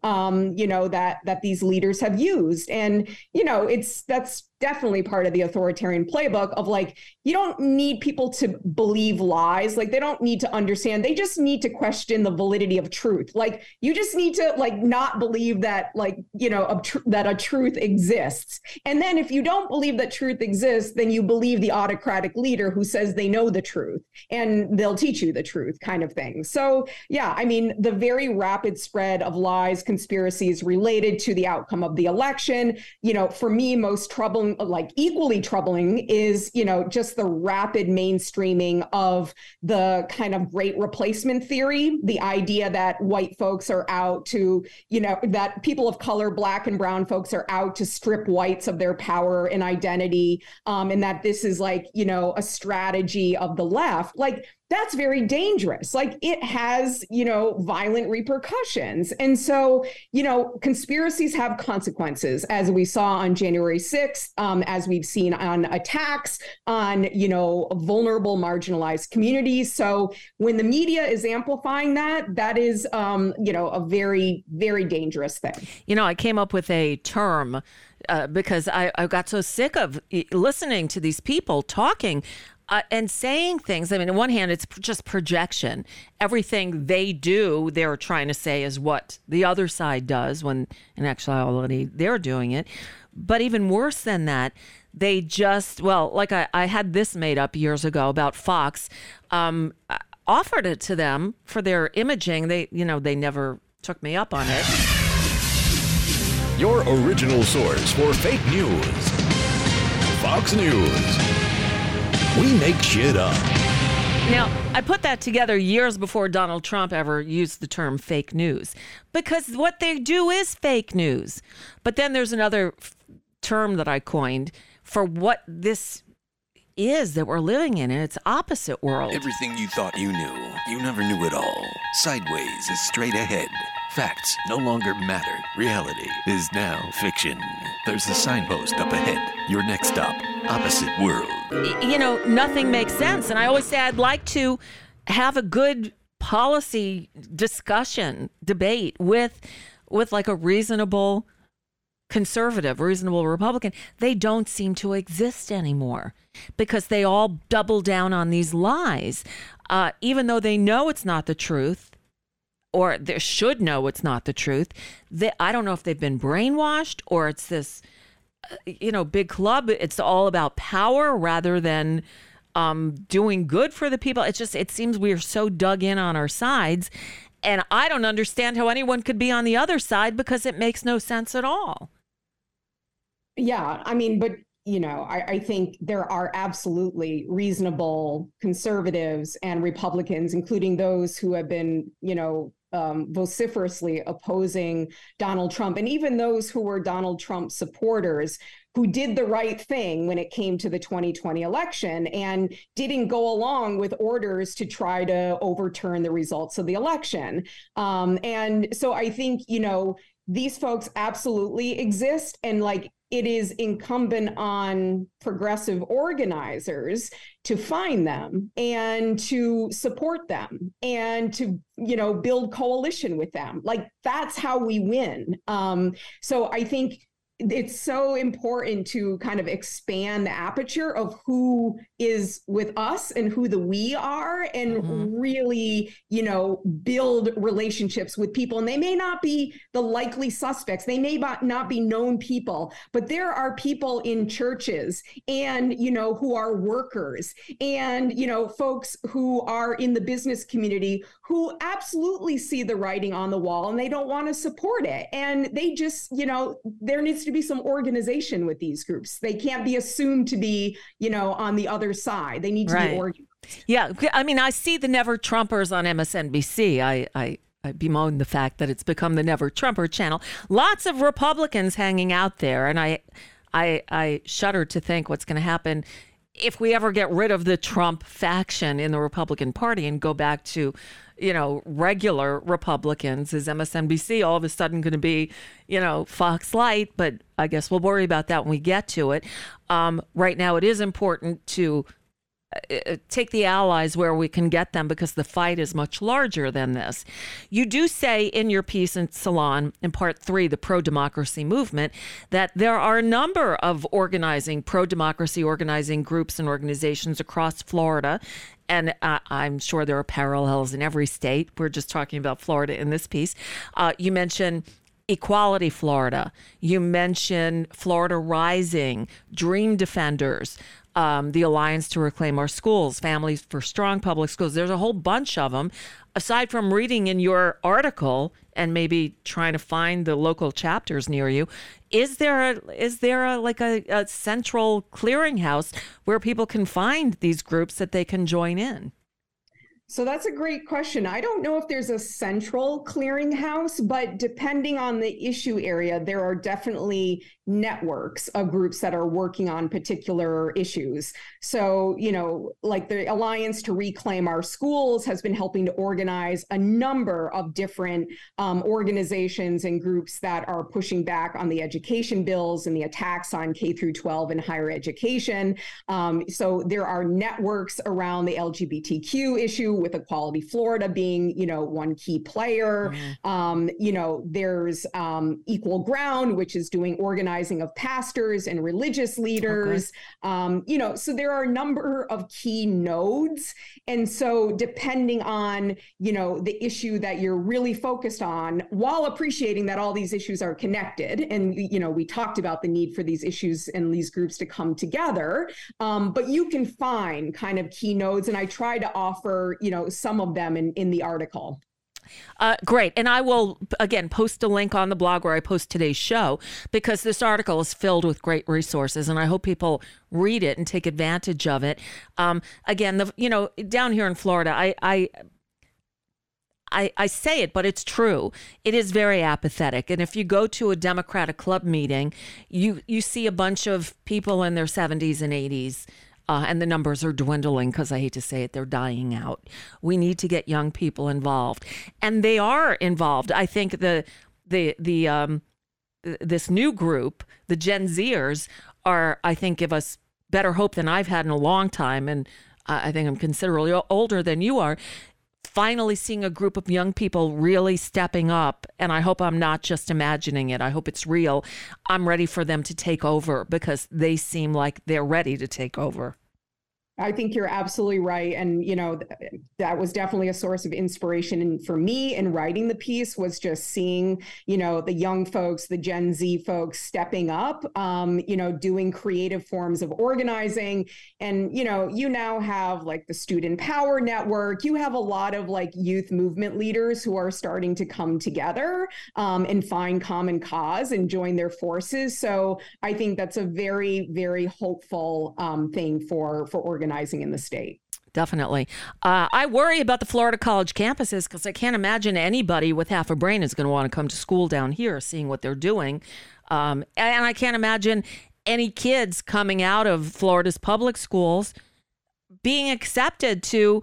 Speaker 12: that these leaders have used. And, that's definitely part of the authoritarian playbook of like, you don't need people to believe lies. Like they don't need to understand. They just need to question the validity of truth. Like you just need to like not believe that that a truth exists. And then if you don't believe that truth exists, then you believe the autocratic leader who says they know the truth and they'll teach you the truth kind of thing. So yeah, I mean, the very rapid spread of lies, conspiracies related to the outcome of the election, for me, most troubling, like equally troubling is, just the rapid mainstreaming of the kind of great replacement theory, the idea that white folks are out to, that people of color, Black and brown folks are out to strip whites of their power and identity, and that this is like, a strategy of the left. Like, that's very dangerous. Like it has, violent repercussions. And so, conspiracies have consequences, as we saw on January 6th, as we've seen on attacks on, vulnerable, marginalized communities. So when the media is amplifying that is, a very, very dangerous thing.
Speaker 4: I came up with a term because I got so sick of listening to these people talking and saying things. I mean, on one hand, it's just projection. Everything they do, they're trying to say is what the other side does, when in actuality, they're doing it. But even worse than that, they just, like I had this made up years ago about Fox, offered it to them for their imaging. They never took me up on it.
Speaker 14: Your original source for fake news. Fox News. We make shit up.
Speaker 4: Now, I put that together years before Donald Trump ever used the term fake news, because what they do is fake news. But then there's another term that I coined for what this is that we're living in, and it's opposite world.
Speaker 15: Everything you thought you knew, you never knew it all. Sideways is straight ahead. Facts no longer matter. Reality is now fiction. There's a signpost up ahead. Your next stop, opposite world.
Speaker 4: Nothing makes sense. And I always say I'd like to have a good policy discussion, debate with like a reasonable conservative, reasonable Republican. They don't seem to exist anymore because they all double down on these lies, even though they know it's not the truth. Or they should know it's not the truth. I don't know if they've been brainwashed or it's this, big club. It's all about power rather than doing good for the people. It seems we're so dug in on our sides. And I don't understand how anyone could be on the other side because it makes no sense at all.
Speaker 12: Yeah, I mean, but I think there are absolutely reasonable conservatives and Republicans, including those who have been, vociferously opposing Donald Trump, and even those who were Donald Trump supporters who did the right thing when it came to the 2020 election and didn't go along with orders to try to overturn the results of the election. And so I think, these folks absolutely exist, and like it is incumbent on progressive organizers to find them and to support them and to, build coalition with them. Like that's how we win. So I think it's so important to kind of expand the aperture of who is with us and who the we are, and really, build relationships with people. And they may not be the likely suspects. They may not be known people, but there are people in churches and, who are workers and, folks who are in the business community who absolutely see the writing on the wall and they don't want to support it. And they just, there needs to be some organization with these groups. They can't be assumed to be, on the other side. They need to be organized.
Speaker 4: Yeah. I mean, I see the Never Trumpers on MSNBC. I bemoan the fact that it's become the Never Trumper channel. Lots of Republicans hanging out there. And I shudder to think what's going to happen if we ever get rid of the Trump faction in the Republican Party and go back to, regular Republicans. Is MSNBC all of a sudden going to be, Fox Light? But I guess we'll worry about that when we get to it. Right now, it is important to take the allies where we can get them, because the fight is much larger than this. You do say in your piece in Salon, in part 3, the pro-democracy movement, that there are a number of pro-democracy organizing groups and organizations across Florida. And I'm sure there are parallels in every state. We're just talking about Florida in this piece. You mentioned Equality Florida. You mentioned Florida Rising, Dream Defenders, the Alliance to Reclaim Our Schools, Families for Strong Public Schools. There's a whole bunch of them. Aside from reading in your article and maybe trying to find the local chapters near you, is there a central clearinghouse where people can find these groups that they can join in?
Speaker 12: So that's a great question. I don't know if there's a central clearinghouse, but depending on the issue area, there are definitely networks of groups that are working on particular issues. So, like the Alliance to Reclaim Our Schools has been helping to organize a number of different organizations and groups that are pushing back on the education bills and the attacks on K through 12 and higher education. So there are networks around the LGBTQ issue, with Equality Florida being, one key player. There's Equal Ground, which is doing organizing of pastors and religious leaders. Okay. So there are a number of key nodes. And so depending on, the issue that you're really focused on, while appreciating that all these issues are connected, and, we talked about the need for these issues and these groups to come together, but you can find kind of key nodes. And I try to offer, some of them in the article.
Speaker 4: Great. And I will, again, post a link on the blog where I post today's show, because this article is filled with great resources, and I hope people read it and take advantage of it. Again, down here in Florida, I say it, but it's true. It is very apathetic. And if you go to a Democratic club meeting, you see a bunch of people in their 70s and 80s. And the numbers are dwindling, because I hate to say it, they're dying out. We need to get young people involved, and they are involved. I think this new group, the Gen Zers, give us better hope than I've had in a long time, and I think I'm considerably older than you are. Finally seeing a group of young people really stepping up, and I hope I'm not just imagining it. I hope it's real. I'm ready for them to take over, because they seem like they're ready to take over.
Speaker 12: I think you're absolutely right. And, that was definitely a source of inspiration for me in writing the piece, was just seeing, the young folks, the Gen Z folks stepping up, doing creative forms of organizing. And, you now have like the Student Power Network. You have a lot of like youth movement leaders who are starting to come together and find common cause and join their forces. So I think that's a very, very hopeful thing for organizing in the state.
Speaker 4: Definitely. I worry about the Florida college campuses, because I can't imagine anybody with half a brain is going to want to come to school down here, seeing what they're doing. And I can't imagine any kids coming out of Florida's public schools being accepted to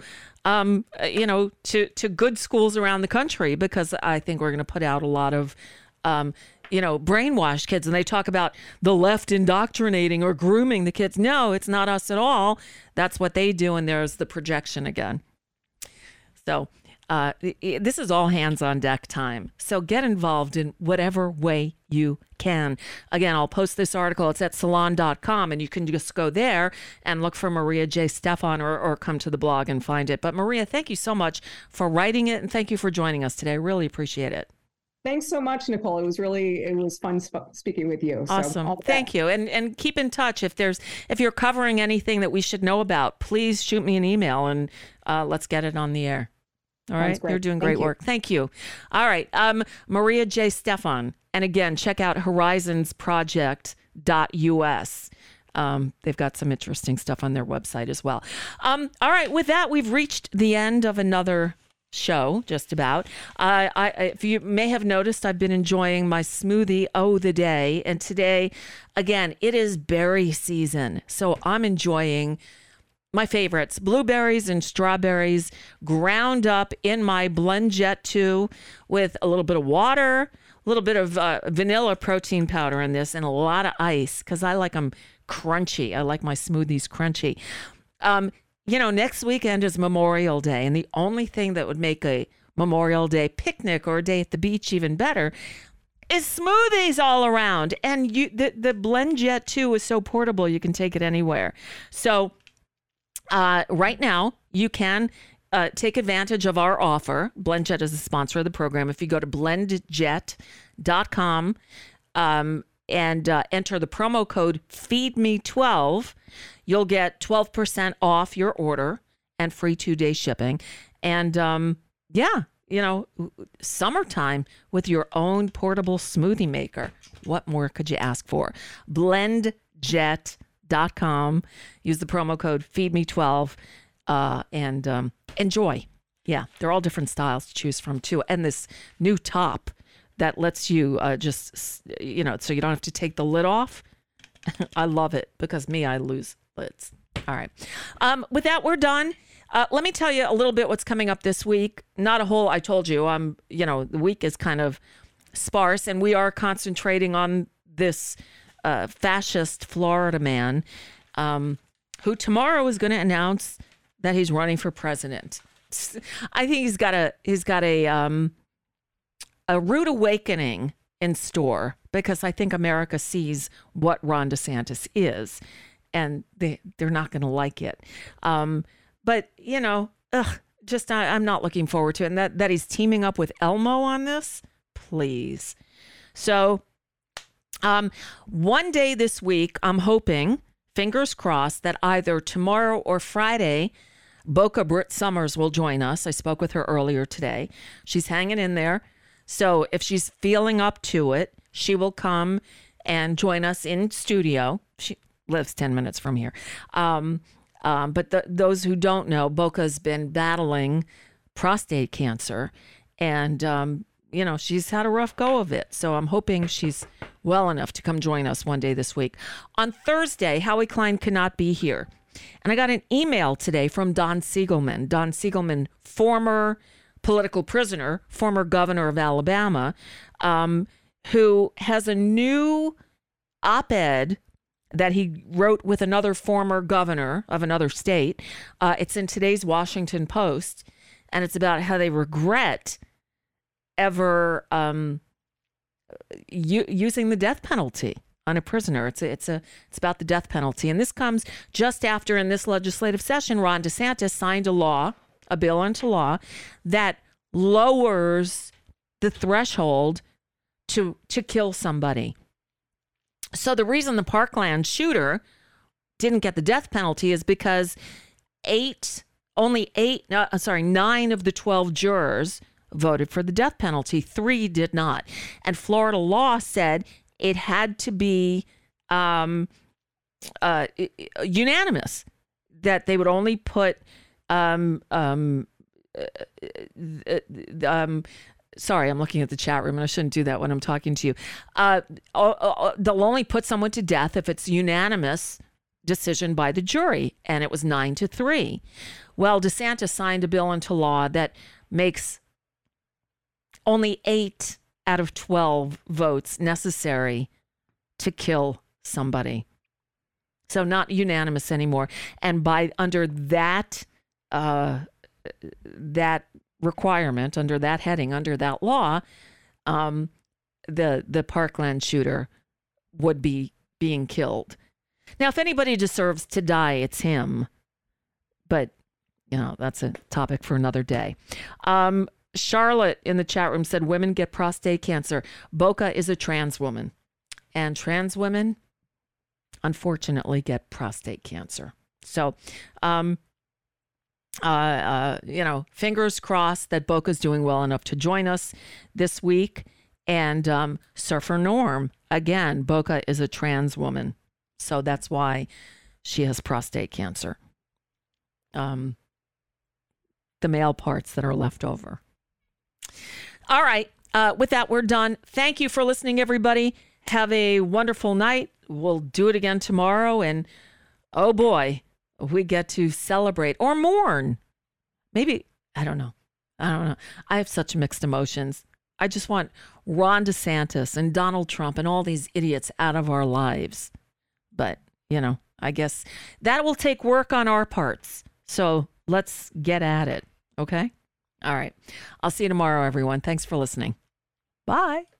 Speaker 4: good schools around the country, because I think we're going to put out a lot of brainwashed kids. And they talk about the left indoctrinating or grooming the kids. No, it's not us at all. That's what they do. And there's the projection again. So this is all hands on deck time. So get involved in whatever way you can. Again, I'll post this article. It's at salon.com, and you can just go there and look for Maria J. Stephan, or come to the blog and find it. But Maria, thank you so much for writing it, and thank you for joining us today. I really appreciate it.
Speaker 12: Thanks so much, Nicole. It was fun speaking with you.
Speaker 4: Awesome. So thank you. And keep in touch. If you're covering anything that we should know about, please shoot me an email, and let's get it on the air. All right. You're doing great work. Thank you. All right. Maria J. Stephan. And again, check out horizonsproject.us. They've got some interesting stuff on their website as well. All right. With that, we've reached the end of another show, just about. If you may have noticed, I've been enjoying my smoothie of the day. And today, again, it is berry season. So I'm enjoying my favorites, blueberries and strawberries, ground up in my BlendJet 2 with a little bit of water, a little bit of vanilla protein powder in this, and a lot of ice, because I like them crunchy. I like my smoothies crunchy. next weekend is Memorial Day, and the only thing that would make a Memorial Day picnic or a day at the beach even better is smoothies all around. And the BlendJet 2 is so portable, you can take it anywhere. So right now, you can take advantage of our offer. BlendJet is a sponsor of the program. If you go to blendjet.com and enter the promo code FEEDME12, you'll get 12% off your order and free 2-day shipping. And summertime with your own portable smoothie maker. What more could you ask for? BlendJet.com. Use the promo code FEEDME12 and enjoy. Yeah, they're all different styles to choose from too. And this new top that lets you so you don't have to take the lid off. I love it because I lose lids. All right. With that, we're done. Let me tell you a little bit what's coming up this week. Not a whole, I told you, the week is kind of sparse, and we are concentrating on this fascist Florida man who tomorrow is going to announce that he's running for president. I think he's got a rude awakening in store, because I think America sees what Ron DeSantis is, and they're not going to like it. But, I'm not looking forward to it. And that he's teaming up with Elmo on this, please. So one day this week, I'm hoping, fingers crossed, that either tomorrow or Friday, Boca Britt Summers will join us. I spoke with her earlier today. She's hanging in there. So if she's feeling up to it, she will come and join us in studio. She lives 10 minutes from here. But those who don't know, Boca's been battling prostate cancer, and, she's had a rough go of it. So I'm hoping she's well enough to come join us one day this week. On Thursday, Howie Klein cannot be here. And I got an email today from Don Siegelman. Don Siegelman, former political prisoner, former governor of Alabama, who has a new op-ed that he wrote with another former governor of another state. It's in today's Washington Post, and it's about how they regret ever using the death penalty on a prisoner. It's about the death penalty, and this comes just after, in this legislative session, Ron DeSantis signed a bill into law that lowers the threshold to kill somebody. So the reason the Parkland shooter didn't get the death penalty is because 9 of the 12 jurors voted for the death penalty. 3 did not. And Florida law said it had to be unanimous, that they would only put sorry, I'm looking at the chat room, and I shouldn't do that when I'm talking to you. They'll only put someone to death if it's unanimous decision by the jury, and it was 9-3. Well, DeSantis signed a bill into law that makes only 8 out of 12 votes necessary to kill somebody. So not unanimous anymore. And under that requirement, under that heading, under that law, the Parkland shooter would be being killed. Now, if anybody deserves to die, it's him. But, that's a topic for another day. Charlotte in the chat room said women get prostate cancer. Boca is a trans woman, and trans women, unfortunately, get prostate cancer. So, fingers crossed that Boca's doing well enough to join us this week. And Surfer Norm, again, Boca is a trans woman, so that's why she has prostate cancer. The male parts that are left over. All right. With that, we're done. Thank you for listening, everybody. Have a wonderful night. We'll do it again tomorrow. And oh boy, we get to celebrate or mourn. Maybe, I don't know. I have such mixed emotions. I just want Ron DeSantis and Donald Trump and all these idiots out of our lives. But, I guess that will take work on our parts. So let's get at it. Okay? All right. I'll see you tomorrow, everyone. Thanks for listening. Bye.